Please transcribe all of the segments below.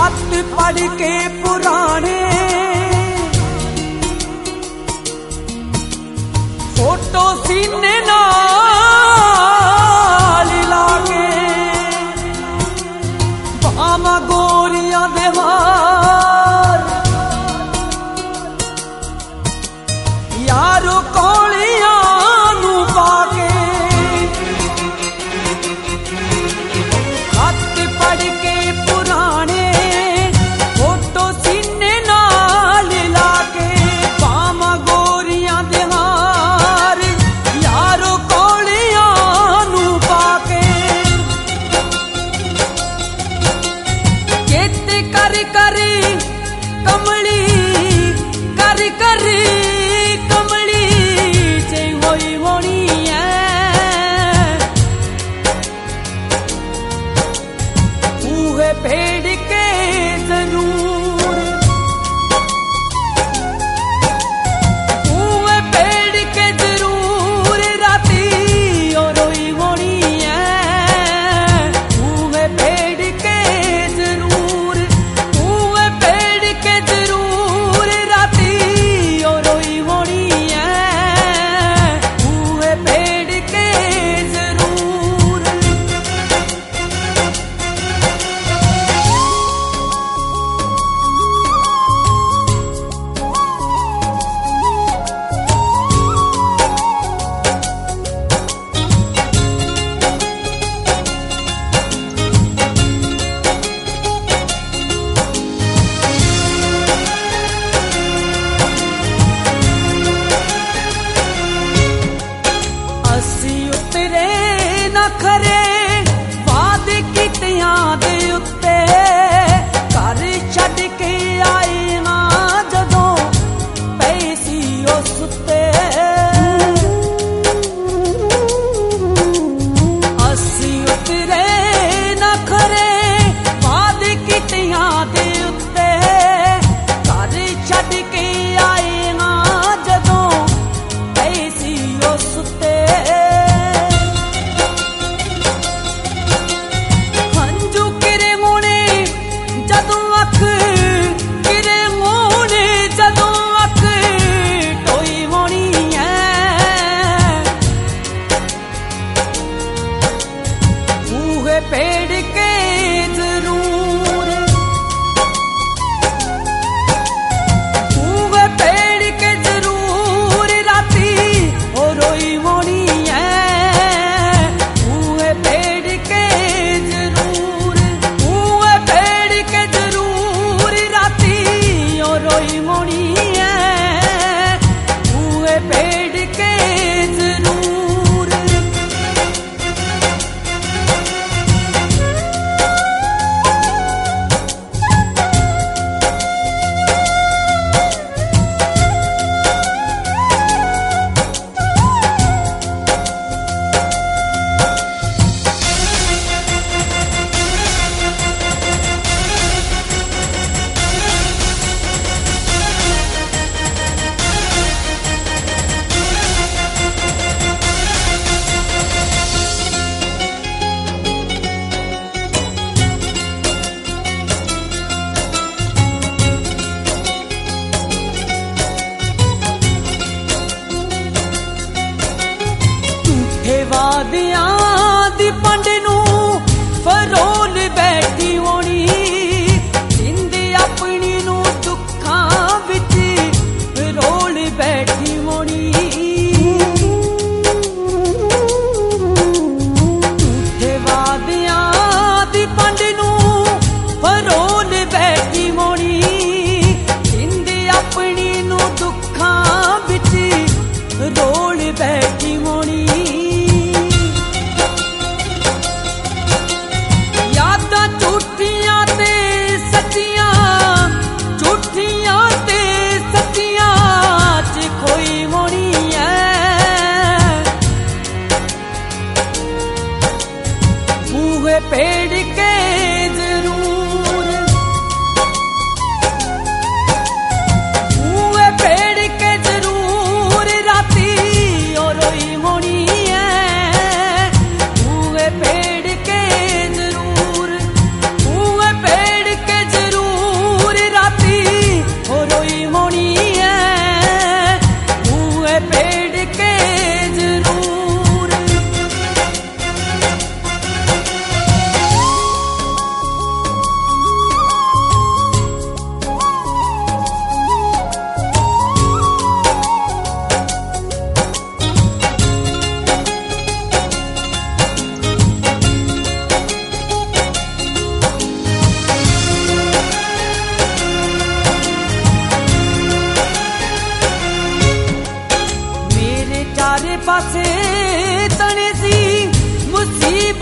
खत पढ़ के पुराने फोटो सीने नाल लागे भामा गोरियां दे हार यारो कोलियां नू पाके खत पढ़ के पुराने फोटो सीने नाल लाके भामा गोरियां दे हार यारो कोलियां नू पाके चेत कर कर कमली कर कर कमली जे होई होनी है उहे भेड़ के जरूर उहे भेड़ के जरूर राती और रोई होनी है उहे भेड़ के जरूर उहे भेड़ के जरूर राती और रोई होनी है उहे भेड़ के जरूर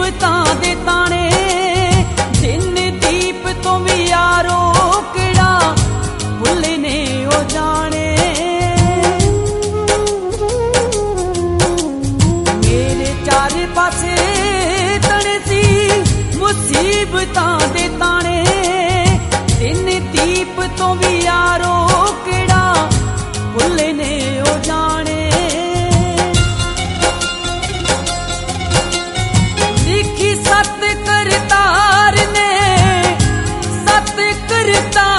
मुसीबतां दे ताने दिन दीप तो भी यारो केड़ा भुल्ले ने ओ जाने मेरे चारे पासे तने सी मुसीबतां दे ताने दिन दीप तो भी यारो केड़ा भुल्ले ने ओ जाने लिखी सत करतार ने सत करतार